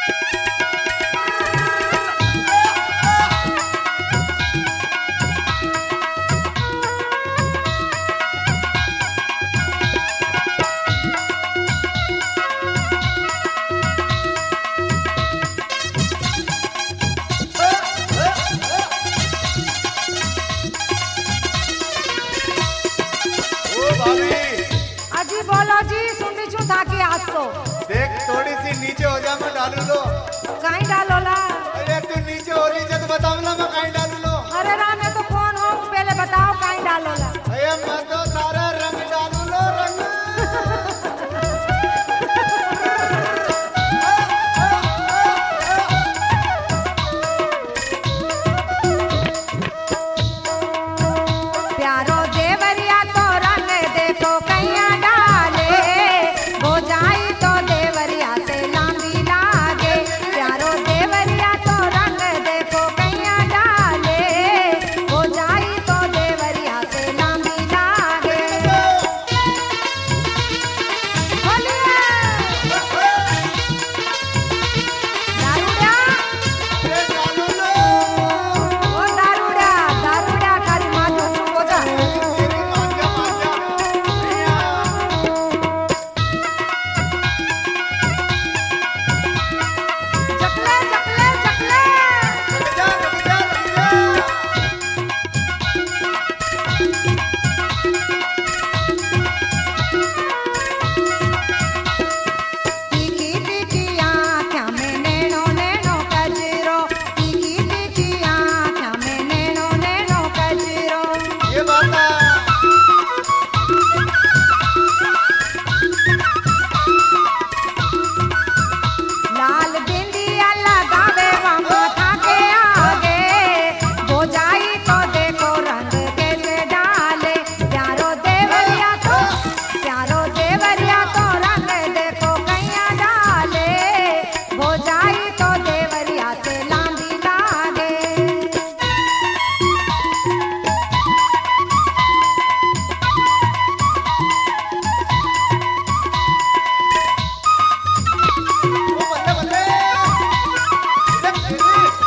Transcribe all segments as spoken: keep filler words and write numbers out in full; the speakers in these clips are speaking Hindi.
देख थोड़ी सी नीचे हो जा, मैं डालू लो। कहीं डालो ला? अरे तू नीचे हो नीचे तो बताओ ना, मैं कहीं डालू लो। अरे राम मैं तो कौन हूँ पहले बताओ कहीं डालो ला? अरे मैं तो सारा रंग डालू लो, रंग। प्यारो देवरिया तो रंग देखो कैया डाले, हो जाई तो देवरिया से लांबी लागे। प्यारो देवरिया तो रंग देखो कैया डाले, हो जाई तो देवरिया से लांबी लागे। बोलिए दारूड़ा, अरे डालू लो। ओ दारूड़ा दारूड़ा खाली माथो चुप हो जा। तेरी मान जा, मान जा। भैया। चकले चकले चकले रुक जा, रुक जा, रुक जा। तीखी तीखी आँख्या में नैनो नैनो कजरो, तीखी तीखी आँख्या में नैनो नैनो कजरो। ये बात है। लाल बिंदिया लगावे वहाँ माथा के आगे, हो जाई तो देखो रंग कैसे डाले। प्यारो देवरिया तो प्यारो देवरिया तो रंग देखो कैया डाले, हो जाई तो देवरिया से लांबी लागे। ओ बल्ले बल्ले। देख तेरी।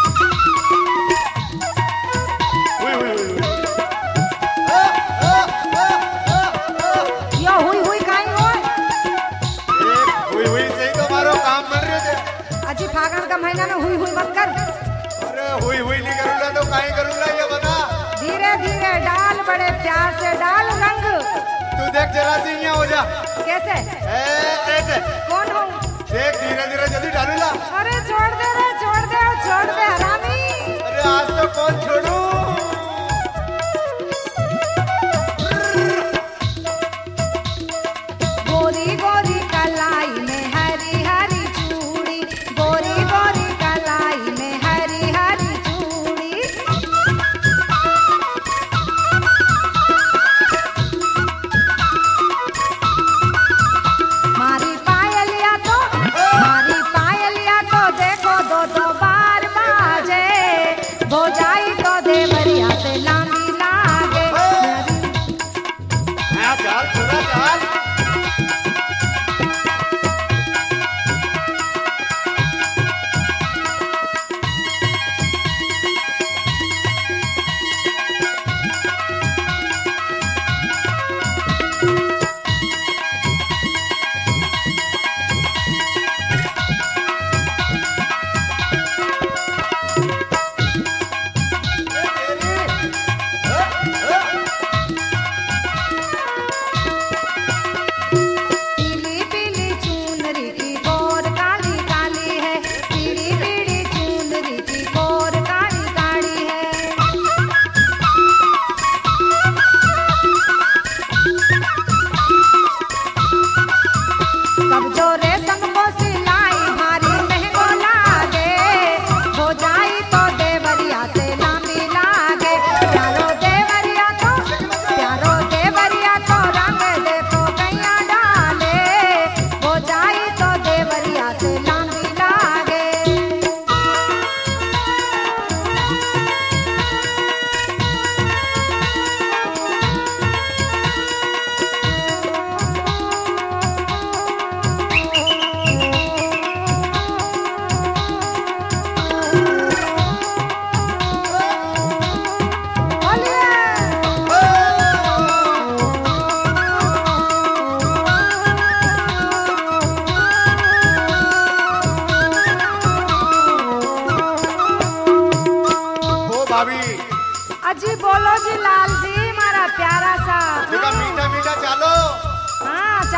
हुई हुई हुई। आ, आ, आ, आ, आ। यो हुई हुई काई होय? एक हुई हुई से ही तो हमारो काम बन रहे थे। अजी फागण का महीना में हुई हुई मत कर। अरे हुई हुई नहीं करूँगा तो काहे करूँगा, ये बता। धीरे धीरे डाल, बड़े प्यार से डाल रंग। तू देख जरा सी यहाँ हो जा। कैसे? ए, कैसे? कौन हूँ? देख धीरे धीरे जल्दी डालू ला। अरे छोड़ दे रे, छोड़ दे छोड़ दे हरामी। अरे आज तो कौन छोड़ू। गोरी गोरी कलाई में हरी हरी चूड़ी, गोरी गोरी कलाई में हरी हरी चूड़ी। मार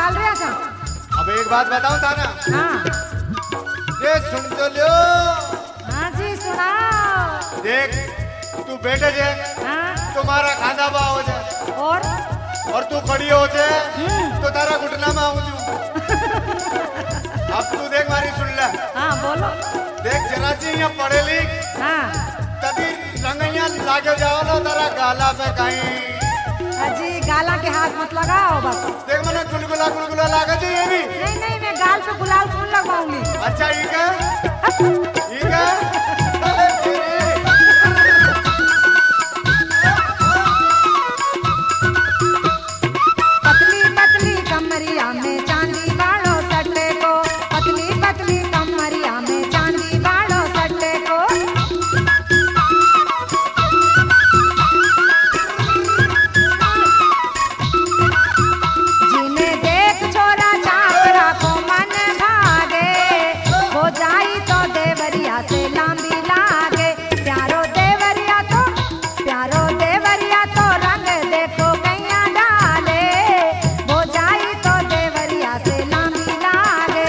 डाल रहे था। अब एक बात बताऊं था ना, हाँ ये सुन तो लियो। हाँ जी सुनाओ। देख तू बैठे जे हाँ तुम्हारा खाना बा हो जाए और और तू खड़ी हो जाए हम्म। तो तारा घुटना में आऊं जू। अब तू देख मारी सुन ले। हाँ बोलो। देख जरा सी यहाँ पढ़े लिख हाँ तभी रंगैया लागे जाओ ना तारा गाला पे कहीं। अजी गाला के हाथ मत लगाओ बस। देख मैंने गुलगुला गुलगुला लागे जी ये भी। नहीं नहीं मैं गाल पे गुलाल फूल लगवाऊंगी। अच्छा ठीक है ठीक है। अरे तेरी। पतली पतली कमरिया में चांदी बाड़ो सट्टे को, पतली पतली कमरिया में चांदी बाड़ो सट्टे को। जिन्हें देख छोरा चाकरा को मन भागे, हो जाई तो देवरिया से लांबी लागे। प्यारो देवरिया तो प्यारो देवरिया तो रंग देखो कैया डाले, हो जाई तो देवरिया से लांबी लागे।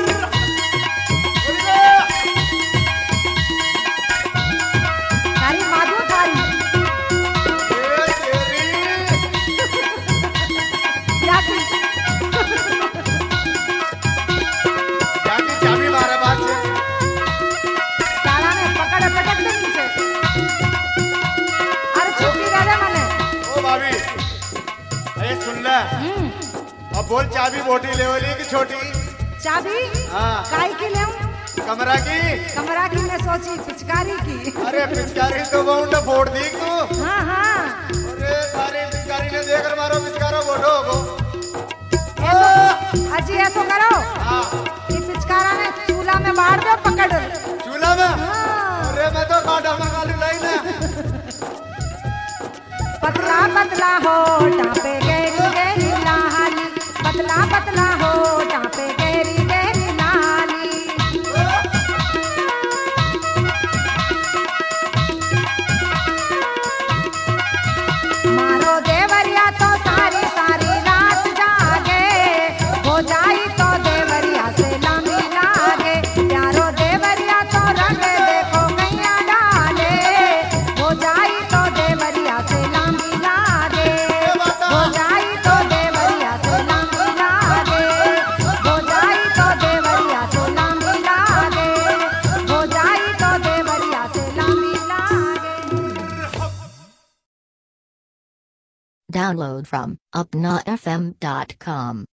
थारी माधो थारी ए तेरी। जाती जाकी चाबी मारा बात से। ताला में पकड़ पटक दे नीचे। अरे छुट्टी दे दे मने। ओ भाभी अरे सुन ले। हम्म अब बोल चाबी मोटी लेवली की छोटी। चाबी हाँ काई की लेऊं? कमरा की। कमरा की मैं सोची पिचकारी की। अरे पिचकारी तो बहु ने फोड़ दी तू। हाँ हाँ अरे सारी पिचकारी ने देकर मारो पिचकारो बोलो को। ऐसो अजी ऐसो करो, हाँ ये पिचकारा ने चूल्हा में बाढ़ दो पकड़। चूल्हा में। हाँ। अरे मैं तो काटा में गाली लाई ना। पतला पतला हो टापे गहरी गहरी लाली, पतला पतला हो टापे गहरी गहरी लाली। मारो देवरिया तो सारी सारी रात जागे, हो जाई तो देवरिया से लांबी लागे। प्यारो देवरिया तो रंग देखो कैया डाले, हो जाई तो देवरिया से लांबी लागे। हो जाई तो देवरिया से लांबी लागे, हो जाई तो देवरिया से लांबी लागे, हो जाई तो देवरिया से लांबी लागे। Download from upna f m dot com.